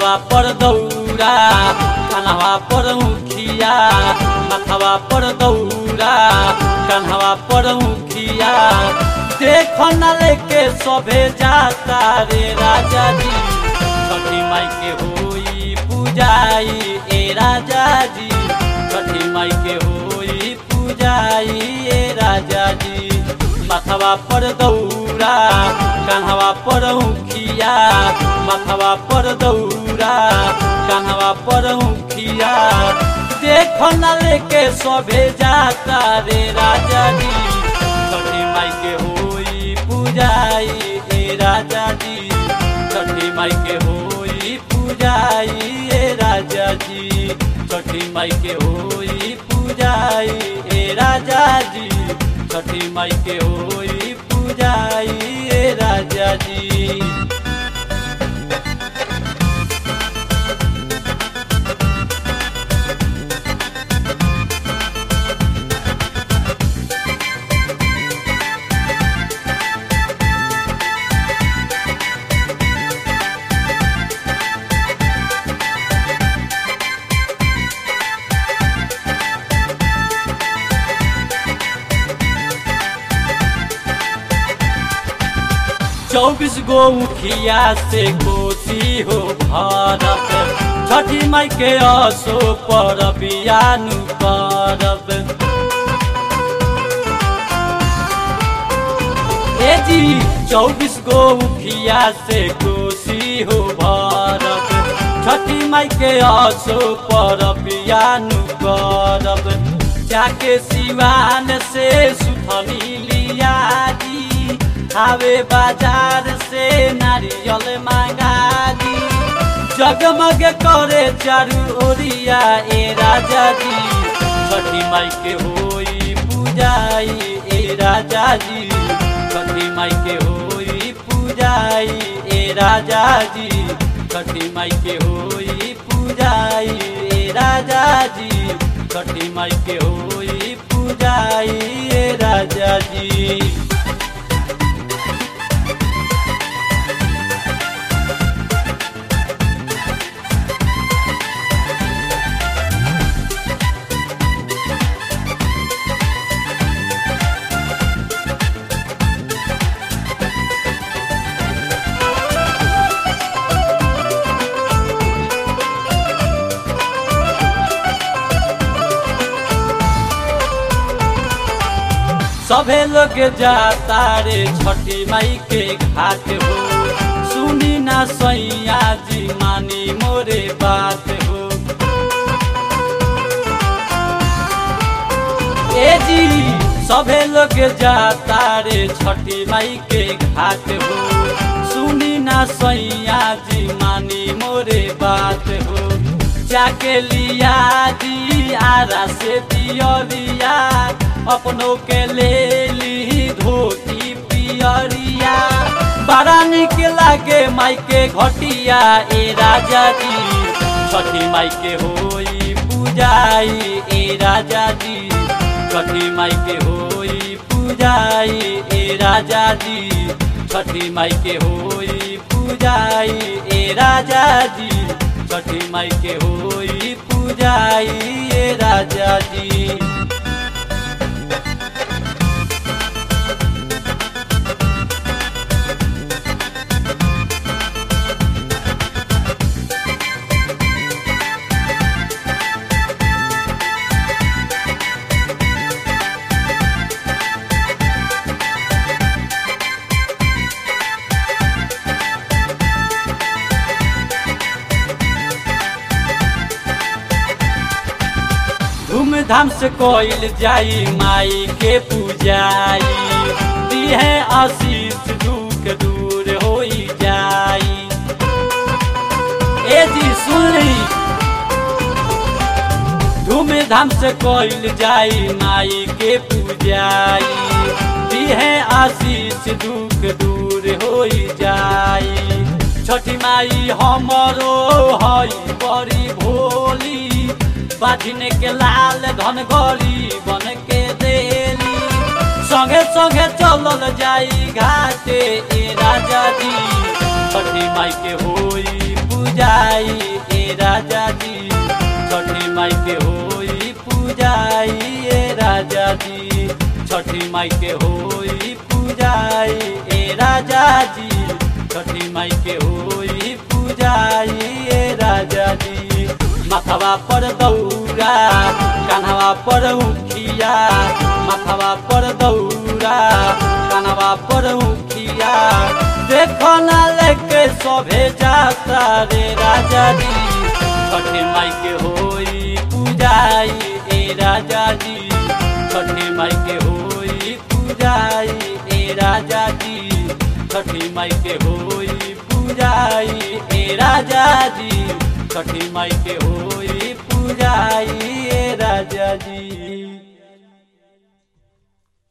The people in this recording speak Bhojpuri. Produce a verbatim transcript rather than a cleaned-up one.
मथवा पर दौरा कान्हवा पर मुखिया मथवा पर दौरा कान्हवा पर मुखिया देखो न लेके सभे जाता रे राजा जी छठी माई के होई पूजाई ए राजा जी छठी माई के होई पूजाई ए राजा जी मथवा पर दौरा कान्हवा पर मुखिया मथवा पर दौरा कान्हवा पर मुखिया देखो न लेके सभे जाता रे राजा जी छठी माई के होई पूजाई ए राजा जी छठी माई के होई पूजाई ए राजा जी छठी माई के होई पूजाई ए राजा जी छठी माई के होई पूजाई ए राजा जी। चौबीस गो मुखिया से कोसी हो भारत छठी माई के असो पर बियानु करब ए जी चौबीस गो मुखिया से कोसी हो भारत छठी माई के असो पर बियानु करब जाके सिवान से सुथनी लिया जी आवे बाजार से नारियल मांगा दी जगमग करे चारू ओरिया ए राजा जी छठी माई के होई पूजाई ए राजा जी छठी माई के होई पूजाई ए राजा जी छठी माई के होई पूजाई ए राजा जी छठी माई के होई पूजाई ए राजा जी। सभे लोग जाता रे छठी माई के घाट हो सुनी ना सैया जी मानी मोरे बात हो ए जी सभे लोग जाता रे छठी माई के घाट हो सुनी ना सैया जी मानी मोरे बात हो जाके लिया जी आरा से पियरिया अपनों के ले ली धोती पियरिया बड़ा निक लागे माई के घटिया ए राजा जी छठी माई के होई पूजाई ए राजा जी छठी माई के होई पूजाई ए राजा जी छठी माई के होई पूजाई ए राजा जी छठी माई के होई पूजाई ए राजा जी। धूमधाम से कोइल जाई माई के पूजाई दी है आशीष दुख दूर होई जाई ए जी सुनी धूमधाम से कोइल जाई माई के पूजाई दी है आशीष दुख दूर होई जाई छठी माई हमरो हई बड़ी भोली बाधिने के लाल धन गरी बन के देली संगे संगे चलल जाई घाटे ए राजा जी छठी माई के होई पूजाई ए राजा जी छठी माई के होई पूजाई ए राजा जी छठी माई के होई पूजाई ए राजा जी छठी माई के होई पूजाई ए राजा जी माथवा पर दौरा कान्हवा पर उखिया माथवा पर दौरा कान्हवा पर उखिया देखो ना लेके सभे जाता रे राजा जी छठी माई के होई पूजाई ए राजा जी छठी माई के होई पूजाई ए राजा जी छठी माई के होई पूजाई ए राजा जी छठी माई के होई पूजाई ए राजा जी।